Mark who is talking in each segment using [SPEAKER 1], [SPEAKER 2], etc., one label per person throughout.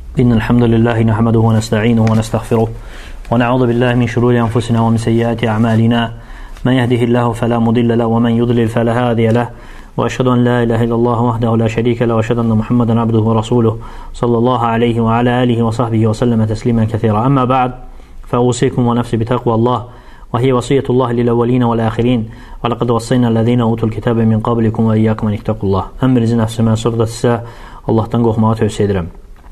[SPEAKER 1] إن الحمد لله نحمده ونستعينه ونستغفره ونعوذ بالله من شرور أنفسنا ومن سيئات أعمالنا من يهده الله فلا مضل له ومن يضلل فلا هادي له وأشهد أن لا إله إلا الله وحده لا شريك له وأشهد أن محمدا عبده ورسوله صلى الله عليه وعلى آله وصحبه وسلم تسليما كثيرا. أما بعد فأوصيكم ونفسي بتقوى الله وهي وصية الله للأولين والآخرين ولقد وصينا الذين أوتوا الكتاب من قبلكم وإياكم أن اتقوا الله. Əmr-i nəfsi mənsubda sizə Allahdan qorxmağı tövsiyə edirəm.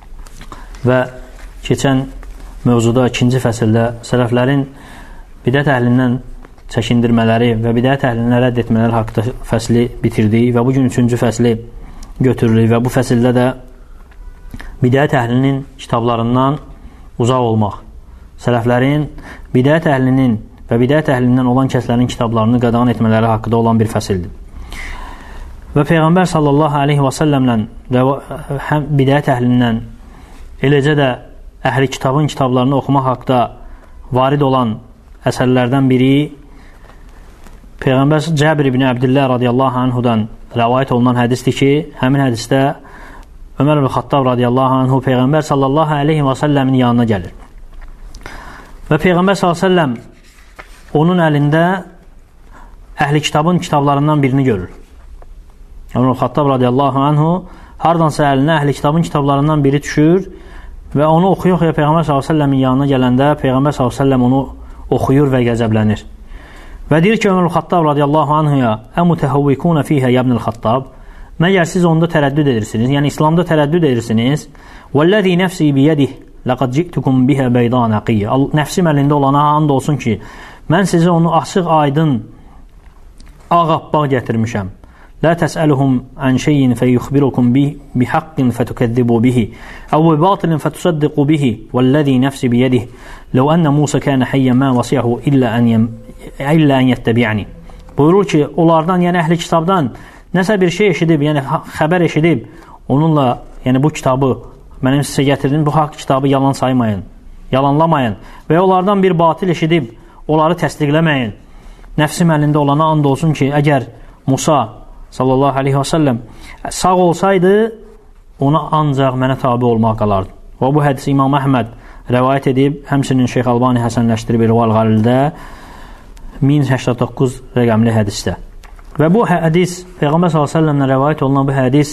[SPEAKER 1] Və keçən mövzuda ikinci fəsildə sələflərin bidət əhlindən çəkindirmələri və bidət əhlini rədd etmələri haqqında fəsli bitirdik və bugün üçüncü fəsli götürürük və bu fəsildə də bidət əhlinin kitablarından uzaq olmaq, sələflərin bidət əhlinin və bidət əhlindən olan kəslərin kitablarını qadağan etmələri haqqında olan bir fəsildir. Və Peyğəmbər sallallahu aleyhi və səlləmlə həm bidət əhlindən eləcə də əhli kitabın kitablarını oxumaq haqqında varid olan əsərlərdən biri Peyğəmbər Cəbir ibn Əbdillah radiyallahu anhudan rəvayət olunan hədisdir ki, həmin hədisdə Ömər ibn Xattab radiyallahu anhu Peyğəmbər sallallahu aleyhi və səlləmin yanına gəlir. Və Peyğəmbər sallallahu aleyhi və səlləm onun əlində əhli kitabın kitablarından birini görür. Ömər ibn Xattab radiyallahu anhu hardansa əlinə əhli kitabın kitablarından biri düşür və onu oxuya-oxuya Peyğəmbər sallallahu aleyhi və səlləmin yanına gələndə Peyğəmbər sallallahu aleyhi və səlləm onu oxuyur və qəzəblənir. Və deyir ki, Ömər ibn Xattab radiyallahu anhuya əmutəhəvvikuna fiyhə yəbnil Xattab, məgər siz onda tərəddüd edirsiniz, yəni İslamda tərəddüd edirsiniz, vəlləzi nəfsi biyədih ləqad ciktukum bihə beydan əqiyyə, nəfsim əlində olana and olsun ki, mən sizə onu açıq aydın ağappaq gətirmişəm. لا تسألهم عن شيء فيخبركم به بحق فتكذبوا به أو بباطل فتصدقوا به والذي نفسي بيده لو أن موسى كان حيا ما وصيه إلا أن يتبعني. Buyurur ki, onlardan, yəni əhli kitabdan nəsə bir şey eşidib, yəni xəbər eşidib, onunla, yəni bu kitabı, mənim sizə gətirdim, bu haqq kitabı yalan saymayın, yalanlamayın və onlardan bir batil eşidib, onları təsdiqləməyin. Nəfsim əlində olana and olsun ki, əgər Musa sallallahu aleyhi və səlləm sağ olsaydı, ona ancaq mənə tabi olmaq qalardı. Və bu hədisi İmam Əhməd rəvayət edib, həmçinin Şeyx Albani həsənləşdirib İrval Qalildə 1089 rəqəmli hədisdə. Və bu hədis, Peyğəmbər sallallahu aleyhi və səlləmlə rəvayət olunan bu hədis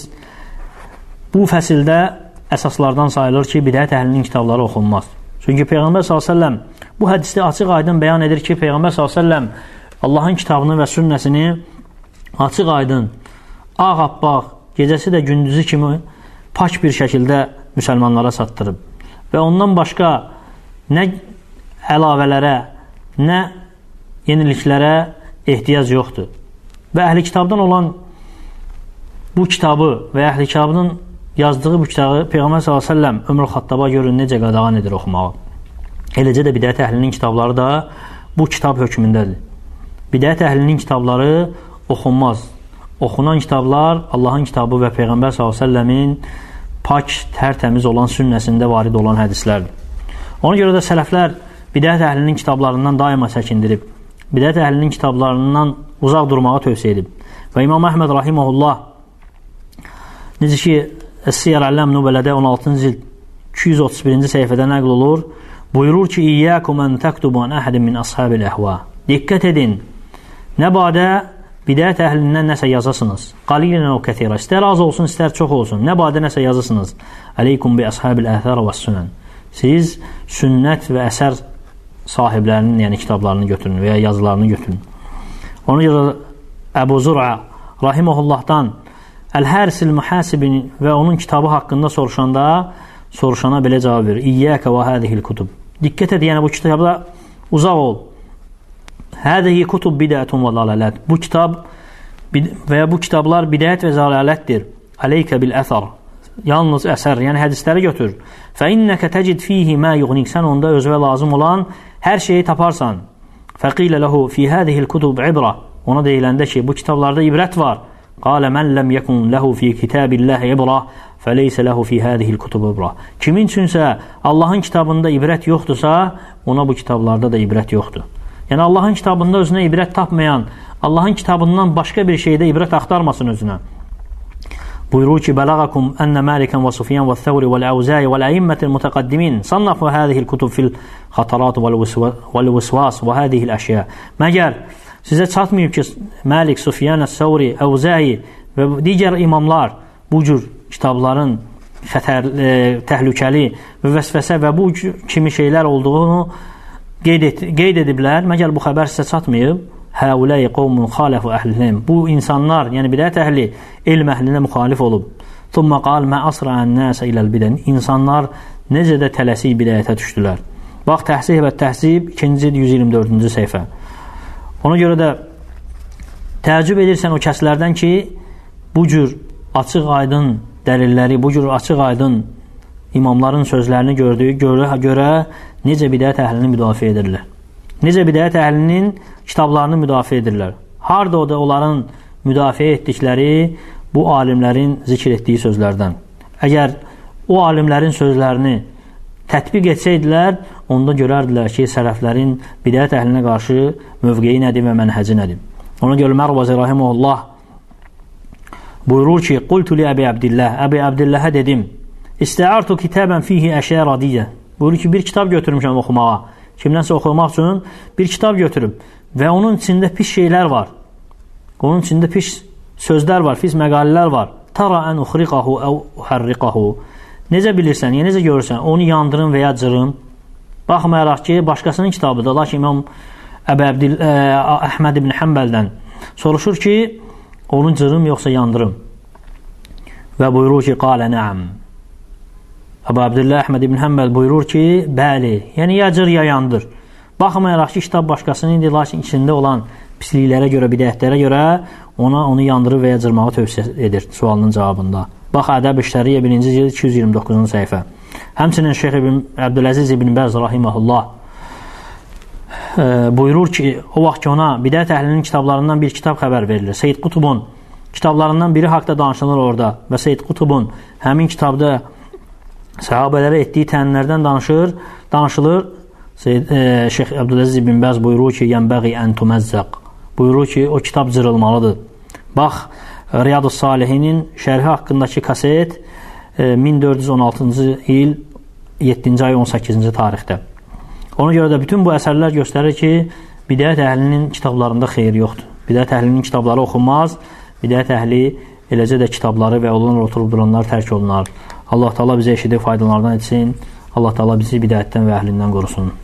[SPEAKER 1] bu fəsildə əsaslardan sayılır ki, bidət əhlinin kitabları oxunmaz. Çünki Peyğəmbər sallallahu aleyhi və səlləm bu hədisdə açıq aydın bəyan edir ki, Peyğəmbər sallallahu aleyhi və səlləm Allahın kitabını və sünnəsini açıq aydın, ağappaq, gecəsi də gündüzü kimi pak bir şəkildə müsəlmanlara çatdırıb. Və ondan başqa nə əlavələrə, nə yeniliklərə ehtiyac yoxdur. Və əhli kitabdan olan bu kitabı və əhli kitabının yazdığı bu kitabı Peyğəmbər s.ə.v Ömür Xattaba görün necə qadağan edir oxumağı. Eləcə də bidət əhlinin kitabları da bu kitab hökmündədir. Bidət əhlinin kitabları oxunmaz. Oxunan kitablar Allahın kitabı və Peyğəmbər s.ə.v-in pak, tərtəmiz olan sünnəsində varid olan hədislərdir. Ona görə də sələflər bidət əhlinin kitablarından daima çəkindirib, bidət əhlinin kitablarından uzaq durmağı tövsiyə edib. Və İmam Əhməd rahiməhullah necə ki Siyar Ələm Nubələdə 16-cı cild 231-ci səhifədə nəql olur, buyurur ki, İyyəkum ən təktubu ən əhədin min ashabil əhva. Diqqət edin, nə badə bidət əhlindən nəsə yazasınız. Qalilən o kəthira. İstər az olsun, istər çox olsun. Nə badə nəsə yazasınız. Aleykum bi ashabil əthər və sünən. Siz sünnət və əsər sahiblərinin, yəni kitablarını götürün və ya yazılarını götürün. Ona görə Əbu Zur'a rahiməhullahdan Əl-Hərsil Mühəsibin və onun kitabı haqqında soruşana belə cavab verir. İyyəkə və hədihil kutub. Diqqət et, yəni bu kitabda uzaq ol. Hədihi kutub bidətun və zalalət. Bu kitab və ya bu kitablar bidət və zalalətdir. Aleykə bil əthər. Yalnız əsər, yəni hədisləri götür. Fə innəkə təcid fihi mə yuğnik. Sən onda özvə lazım olan hər şeyi taparsan. Fəqilə ləhu fi hədihil kutub ibra. Ona deyiləndə ki, bu kitablarda ibrət var. Qalə mən ləm yəkun ləhu fi kitabilləhi ibra fəleysə ləhu fi hədihil kutub ibra. Kimin üçünsə Allahın kitabında ibrət yoxdursa, ona bu kitablarda da ibrət yoxdur. Yəni Allahın kitabında özünə ibrət tapmayan, Allahın kitabından başqa bir şeydə ibrət axtarmasın özünə. buyurur ki: "Balagakum enne Malikan və Sufyan və Thawri və Al-Awza'i və Al-A'immatul Mutaqaddimin sannafu hadhihi'l kutub fil xatarat və al-waswas və hadhihi'l əşya." Məgər sizə çatmayıb ki, Malik, Sufyan, Thawri, Awza'i və digər imamlar bu cür kitabların təhlükəli və vəsvəsə və bu kimi şeylər olduğunu qeyd ediblər. Məgər bu xəbər sizə çatmayıb? Həuləyi qovmun xaləfu əhliləm. Bu insanlar, yəni bidət əhli, elm əhlinə müxalif olub. Thumma qal mə asra'ən nəsə iləl bidən. İnsanlar necə də tələsik bidəyətə düşdülər. Bax, Təhzib və Təhzib 2-ci 124-cü səhifə. Ona görə də təəccüb edirsən o kəslərdən ki, bu cür açıq aydın dəlilləri, bu cür açıq aydın imamların sözlərini gördüyü görə necə bidət əhlini müdafiə edirlər. Necə bidət əhlinin kitablarını müdafiə edirlər. Harada o da onların müdafiə etdikləri bu alimlərin zikr etdiyi sözlərdən. Əgər o alimlərin sözlərini tətbiq etsəydilər, onda görərdilər ki, sələflərin bidət əhlinə qarşı mövqeyi nədir və mənhəci nədir. Ona görə Mərvazi rahimehullah buyurur ki: "Qultu li Əbi Abdillah, Əbi Abdillahə dedim: İstəartu kitaban fihi əşya radiyyə." Buyurur ki, bir kitab götürmüşəm oxumağa. Kimdənsə oxumaq üçün bir kitab götürüb və onun içində pis şeylər var. Onun içində pis sözlər var, pis məqalələr var. Tara an ukhriqahu aw uharriqahu. Necə bilirsən, yəni necə görürsən, onu yandırım və ya cırım. Baxmayaraq ki, başqasının kitabıdır. Lakin İmam Əhməd ibn Həmbəldən soruşur ki, onu cırım yoxsa yandırım. Və buyurur ki, qalə nəam. Əbu Abdillah Əhməd ibn Həmbəl buyurur ki, bəli, yəni ya cır ya yandır. Baxmayaraq ki, kitab başqasının idi, lakin içində olan pisliklərə görə, bidətlərə görə onu yandırır və ya cırmağı tövsiyə edir sualının cavabında. Bax, Ədəb İşləriyyə 1-ci cild 229-cu səhifə. Həmçinin Şeyx Əbdüləziz ibn Bəz rahiməhullah buyurur ki, o vaxt ki ona bidət əhlinin kitablarından bir kitab xəbər verilir. Seyyid Qutubun kitablarından biri haqda danışılır orada və Seyyid Qutubun həmin kitabda səhabələrə etdiyi tənlərdən danışılır. Şeyx Əbdüləziz ibn Bəz buyurur ki, yənbəği ən tuməzzəq. Buyurur ki, o kitab cırılmalıdır. Bax, Riyad-ı Salihinin şərhi haqqındakı kaset 1416-cı il 7-ci ay 18-ci tarixdə. Ona görə də bütün bu əsərlər göstərir ki, bidət əhlinin kitablarında xeyir yoxdur. Bidət əhlinin kitabları oxunmaz, bidət əhli eləcə də kitabları və onlar oturub duranlar tərk olunar. Allah Teala bizə eşidib faydalardan etsin. Allah Teala bizi bidətdən və əhlindən qorusun.